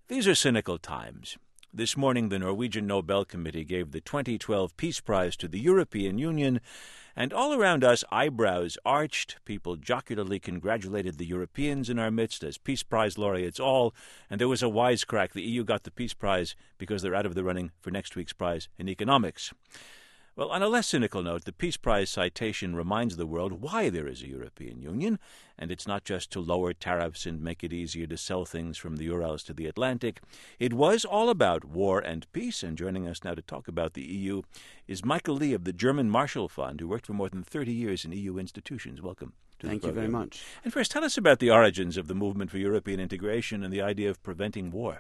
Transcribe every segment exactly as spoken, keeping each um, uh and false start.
These are cynical times. This morning, the Norwegian Nobel Committee gave the twenty twelve Peace Prize to the European Union, and all around us, eyebrows arched, people jocularly congratulated the Europeans in our midst as Peace Prize laureates all, and there was a wisecrack. The E U got the Peace Prize because they're out of the running for next week's prize in economics. Well, on a less cynical note, the Peace Prize citation reminds the world why there is a European Union, and it's not just to lower tariffs and make it easier to sell things from the Urals to the Atlantic. It was all about war and peace, and joining us now to talk about the E U is Michael Lee of the German Marshall Fund, who worked for more than thirty years in E U institutions. Welcome to Thank the program. you very much. And first, tell us about the origins of the movement for European integration and the idea of preventing war.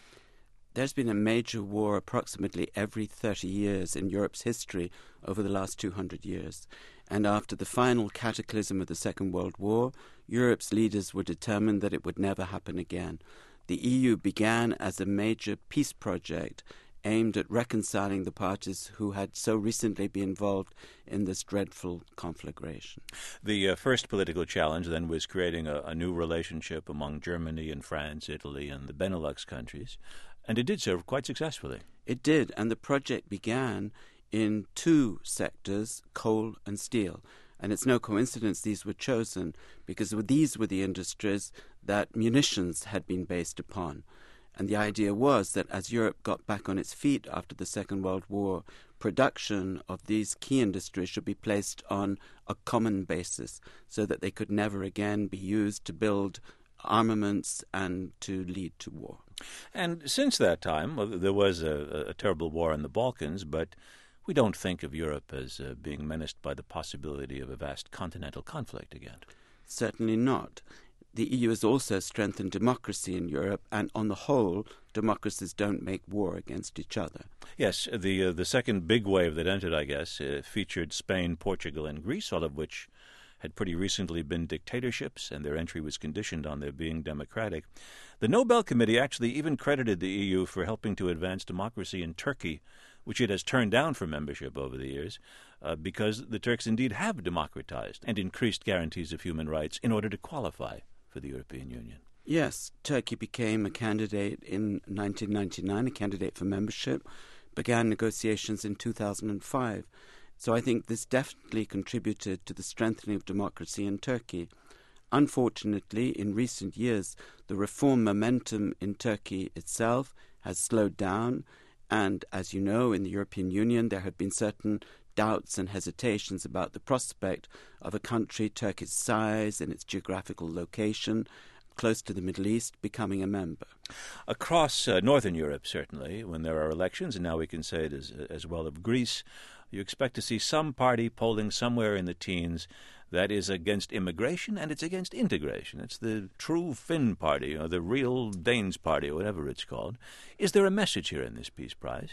There's been a major war approximately every thirty years in Europe's history over the last two hundred years. And after the final cataclysm of the Second World War, Europe's leaders were determined that it would never happen again. The E U began as a major peace project aimed at reconciling the parties who had so recently been involved in this dreadful conflagration. The uh, first political challenge then was creating a, a new relationship among Germany and France, Italy, and the Benelux countries. And it did so quite successfully. It did, and the project began in two sectors, coal and steel. And it's no coincidence these were chosen, because these were the industries that munitions had been based upon. And the idea was that as Europe got back on its feet after the Second World War, production of these key industries should be placed on a common basis so that they could never again be used to build armaments and to lead to war. And since that time, well, there was a, a terrible war in the Balkans, but we don't think of Europe as uh, being menaced by the possibility of a vast continental conflict again. Certainly not. The E U has also strengthened democracy in Europe, and on the whole, democracies don't make war against each other. Yes, the uh, the second big wave that entered, I guess, uh, featured Spain, Portugal, and Greece, all of which had pretty recently been dictatorships, and their entry was conditioned on their being democratic. The Nobel Committee actually even credited the E U for helping to advance democracy in Turkey, which it has turned down for membership over the years, uh, because the Turks indeed have democratized and increased guarantees of human rights in order to qualify for the European Union. Yes, Turkey became a candidate in nineteen ninety-nine, a candidate for membership, began negotiations in two thousand five. So I think this definitely contributed to the strengthening of democracy in Turkey. Unfortunately, in recent years, the reform momentum in Turkey itself has slowed down, and as you know, in the European Union there have been certain doubts and hesitations about the prospect of a country Turkey's size and its geographical location, close to the Middle East, becoming a member. Across uh, Northern Europe, certainly, when there are elections, and now we can say it as, as well of Greece, you expect to see some party polling somewhere in the teens that is against immigration and it's against integration. It's the true Finn party, or the real Danes party, or whatever it's called. Is there a message here in this Peace Prize?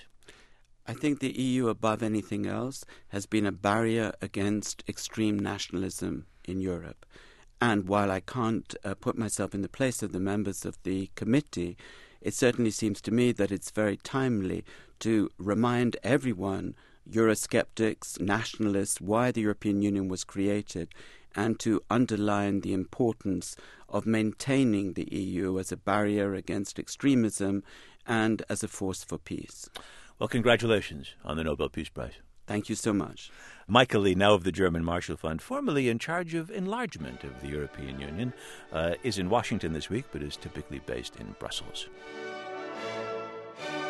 I think the E U, above anything else, has been a barrier against extreme nationalism in Europe. And while I can't uh, put myself in the place of the members of the committee, it certainly seems to me that it's very timely to remind everyone, Eurosceptics, nationalists, why the European Union was created, and to underline the importance of maintaining the E U as a barrier against extremism and as a force for peace. Well, congratulations on the Nobel Peace Prize. Thank you so much. Michael Lee, now of the German Marshall Fund, formerly in charge of enlargement of the European Union, uh, is in Washington this week, but is typically based in Brussels.